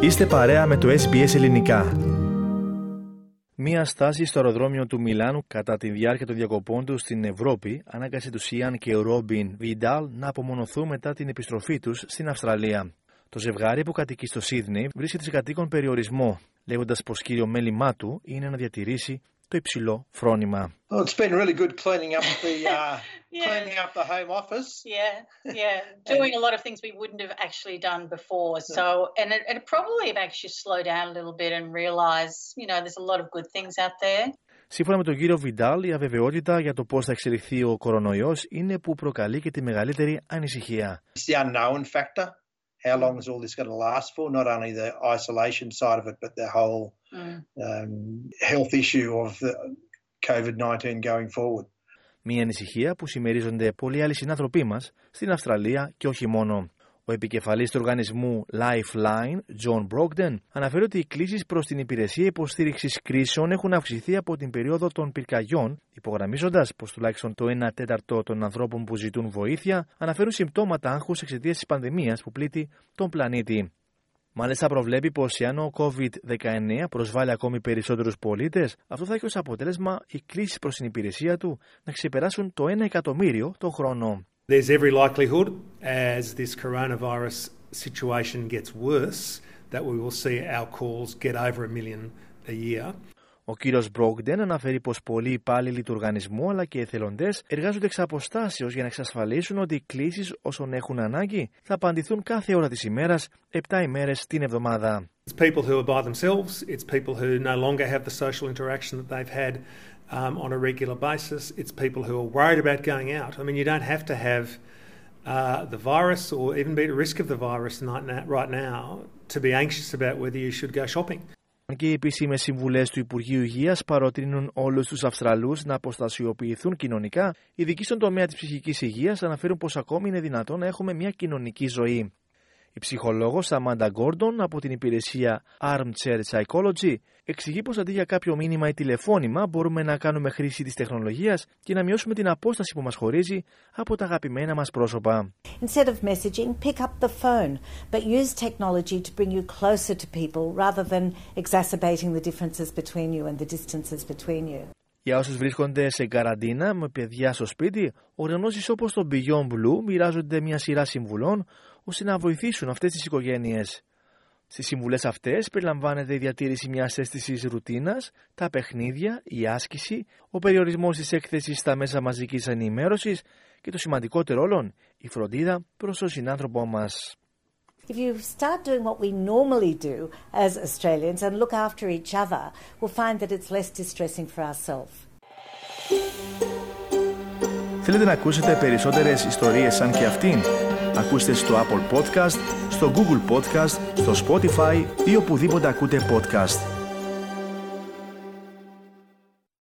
Είστε παρέα με το SBS Ελληνικά. Μία στάση στο αεροδρόμιο του Μιλάνου κατά τη διάρκεια των διακοπών του στην Ευρώπη ανάγκασε τους Ιαν και Ρόμπιν Βιντάλ να απομονωθούν μετά την επιστροφή τους στην Αυστραλία. Το ζευγάρι που κατοικεί στο Σίδνεϊ βρίσκεται σε κατοίκον περιορισμό, λέγοντας πως κύριο μέλημά του είναι να διατηρήσει το υψηλό φρόνημα. Well, it's been really good cleaning up the home office. Yeah. Doing a lot of things we wouldn't have actually done before. So, and it probably makes you slow down a little bit and realise, there's a lot of good things out there. Σύμφωνα με τον κύριο Βιντάλ, η αβεβαιότητα για το πώς θα εξελιχθεί ο κορονοϊός είναι που προκαλεί και τη μεγαλύτερη ανησυχία. It's the unknown factor. How long is all this going to last for? Not only the isolation side of it, but the whole health issue of the COVID-19 going forward. Μία ανησυχία που συμμερίζονται πολλοί άλλοι συνάνθρωποι μας στην Αυστραλία και όχι μόνο. Ο επικεφαλής του οργανισμού Lifeline, John Brogden, αναφέρει ότι οι κλήσεις προς την υπηρεσία υποστήριξης κρίσεων έχουν αυξηθεί από την περίοδο των πυρκαγιών, υπογραμμίζοντας πως τουλάχιστον το 1/4 των ανθρώπων που ζητούν βοήθεια αναφέρουν συμπτώματα άγχους εξαιτίας της πανδημίας που πλήττει τον πλανήτη. Μάλιστα, προβλέπει πως εάν ο COVID-19 προσβάλλει ακόμη περισσότερους πολίτες, αυτό θα έχει ως αποτέλεσμα οι κλήσεις προς την υπηρεσία του να ξεπεράσουν το 1 εκατομμύριο το χρόνο. There's every likelihood, as this coronavirus situation gets worse, that we will see our calls get over 1 million a year. Ο κύριος Brogden αναφέρει πως πολλοί υπάλληλοι του οργανισμού αλλά και εθελοντές εργάζονται εξ αποστάσεως για να εξασφαλίσουν ότι οι κλήσεις όσων έχουν ανάγκη θα απαντηθούν κάθε ώρα της ημέρας, 7 ημέρες την εβδομάδα. It's people who are by themselves, it's people who no longer have the social interaction that they've had on a regular basis, it's people who are worried about going out. I mean, you don't have to have the virus or even be at risk of the virus right now to be anxious about whether you should go shopping. Και οι επίσημες συμβουλές του Υπουργείου Υγείας παροτρύνουν όλους τους Αυστραλούς να αποστασιοποιηθούν κοινωνικά. Οι ειδικοί στον τομέα της ψυχικής υγείας αναφέρουν πως ακόμη είναι δυνατόν να έχουμε μια κοινωνική ζωή. Η ψυχολόγος Amanda Gordon από την υπηρεσία Armchair Psychology εξηγεί πως αντί για κάποιο μήνυμα ή τηλεφώνημα μπορούμε να κάνουμε χρήση της τεχνολογίας και να μειώσουμε την απόσταση που μας χωρίζει από τα αγαπημένα μας πρόσωπα. Instead of messaging, pick up the phone, but use technology to bring you closer to people rather than exacerbating the differences between you and the distances between you. Για όσους βρίσκονται σε καραντίνα με παιδιά στο σπίτι, οργανώσεις όπως το Beyond Blue μοιράζονται μια σειρά συμβουλών ώστε να βοηθήσουν αυτές τις οικογένειες. Στις συμβουλές αυτές περιλαμβάνεται η διατήρηση μιας αίσθησης ρουτίνας, τα παιχνίδια, η άσκηση, ο περιορισμός της έκθεσης στα μέσα μαζικής ενημέρωσης και το σημαντικότερο όλων, η φροντίδα προς τον συνάνθρωπό μας. If you start doing what we normally do as Australians and look after each other, we'll find that it's less distressing for ourselves. Θέλετε να ακούσετε περισσότερες ιστορίες σαν και αυτήν? Ακούστε στο Apple Podcast, στο Google Podcast, στο Spotify ή οπουδήποτε ακούτε podcast.